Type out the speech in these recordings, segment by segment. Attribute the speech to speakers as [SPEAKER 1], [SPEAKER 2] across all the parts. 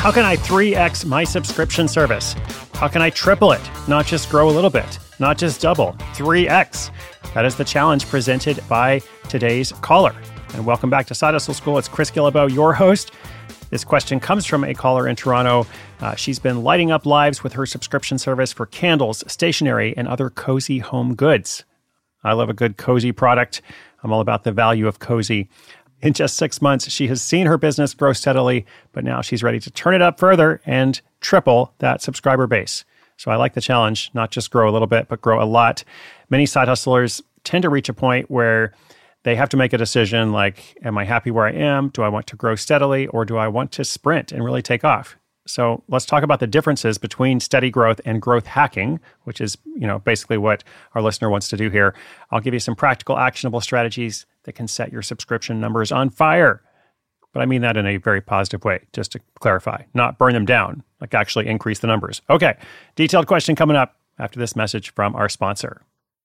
[SPEAKER 1] How can I 3x my subscription service? How can I triple it? Not just grow a little bit, not just double, 3x. That is the challenge presented by today's caller. And welcome back to Side Hustle School. It's Chris Guillebeau, your host. This question comes from a caller in Toronto. She's been lighting up lives with her subscription service for candles, stationery, and other cozy home goods. I love a good cozy product. I'm all about the value of cozy. In just 6 months, she has seen her business grow steadily, but now she's ready to turn it up further and triple that subscriber base. So I like the challenge, not just grow a little bit, but grow a lot. Many side hustlers tend to reach a point where they have to make a decision like, am I happy where I am? Do I want to grow steadily, or do I want to sprint and really take off? So let's talk about the differences between steady growth and growth hacking, which is, basically what our listener wants to do here. I'll give you some practical, actionable strategies that can set your subscription numbers on fire. But I mean that in a very positive way, just to clarify, not burn them down, like actually increase the numbers. Okay, detailed question coming up after this message from our sponsor.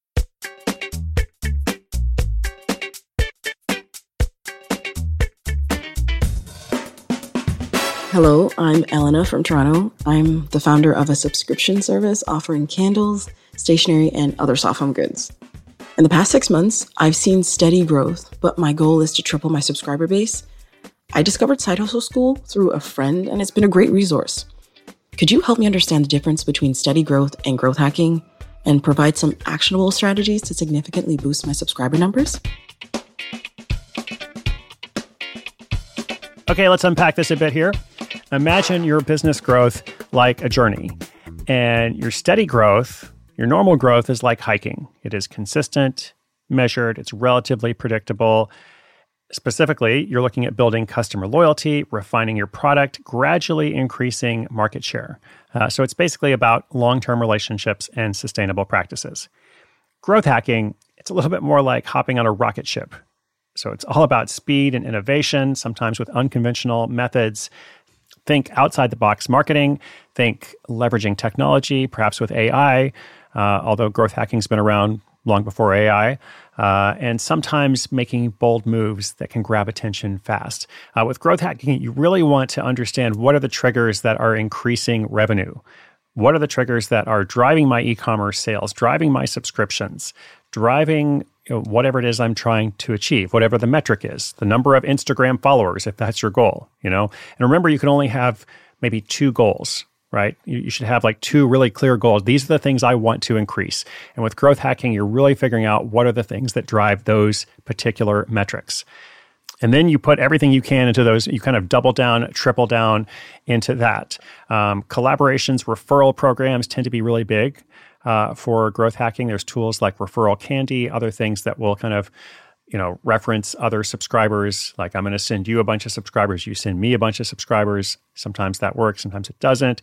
[SPEAKER 2] Hello, I'm Elena from Toronto. I'm the founder of a subscription service offering candles, stationery, and other soft home goods. In the past 6 months, I've seen steady growth, but my goal is to triple my subscriber base. I discovered Side Hustle School through a friend, and it's been a great resource. Could you help me understand the difference between steady growth and growth hacking and provide some actionable strategies to significantly boost my subscriber numbers?
[SPEAKER 1] Okay, let's unpack this a bit here. Imagine your business growth like a journey, and your steady growth, your normal growth, is like hiking. It is consistent, measured, it's relatively predictable. Specifically, you're looking at building customer loyalty, refining your product, gradually increasing market share. So it's basically about long-term relationships and sustainable practices. Growth hacking, it's a little bit more like hopping on a rocket ship. So it's all about speed and innovation, sometimes with unconventional methods. Think outside-the-box marketing, think leveraging technology, perhaps with AI, although growth hacking's been around long before AI, and sometimes making bold moves that can grab attention fast. With growth hacking, you really want to understand what are the triggers that are increasing revenue. What are the triggers that are driving my e-commerce sales, driving my subscriptions, driving whatever it is I'm trying to achieve, whatever the metric is, the number of Instagram followers, if that's your goal, And remember, you can only have maybe 2 goals, right? You should have like 2 really clear goals. These are the things I want to increase. And with growth hacking, you're really figuring out what are the things that drive those particular metrics. And then you put everything you can into those. You kind of double down, triple down into that. Collaborations, referral programs tend to be really big. For growth hacking, there's tools like Referral Candy, other things that will kind of, reference other subscribers. Like, I'm going to send you a bunch of subscribers, you send me a bunch of subscribers. Sometimes that works, sometimes it doesn't.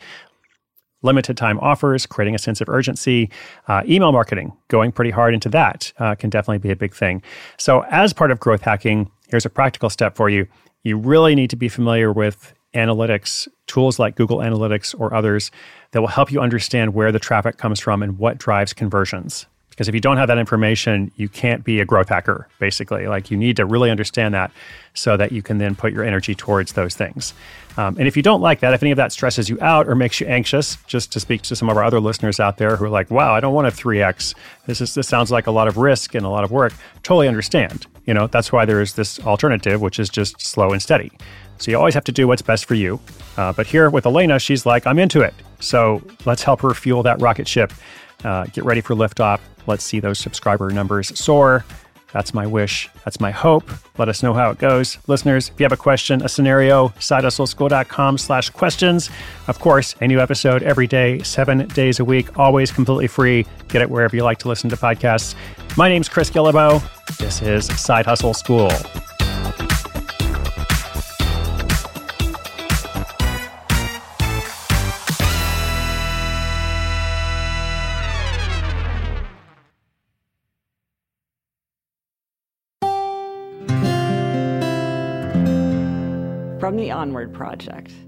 [SPEAKER 1] Limited time offers, creating a sense of urgency. Email marketing, going pretty hard into that can definitely be a big thing. So as part of growth hacking, here's a practical step for you. You really need to be familiar with analytics, tools like Google Analytics or others that will help you understand where the traffic comes from and what drives conversions. Because if you don't have that information, you can't be a growth hacker, basically. Like, you need to really understand that so that you can then put your energy towards those things. And if you don't like that, if any of that stresses you out or makes you anxious, just to speak to some of our other listeners out there who are like, wow, I don't want a 3X. This sounds like a lot of risk and a lot of work. Totally understand. That's why there is this alternative, which is just slow and steady. So you always have to do what's best for you. But here with Elena, she's like, I'm into it. So let's help her fuel that rocket ship. Get ready for liftoff. Let's see those subscriber numbers soar. That's my wish. That's my hope. Let us know how it goes. Listeners, if you have a question, a scenario, sidehustleschool.com/questions. Of course, a new episode every day, 7 days a week, always completely free. Get it wherever you like to listen to podcasts. My name's Chris Guillebeau. This is Side Hustle School.
[SPEAKER 3] From the Onward Project.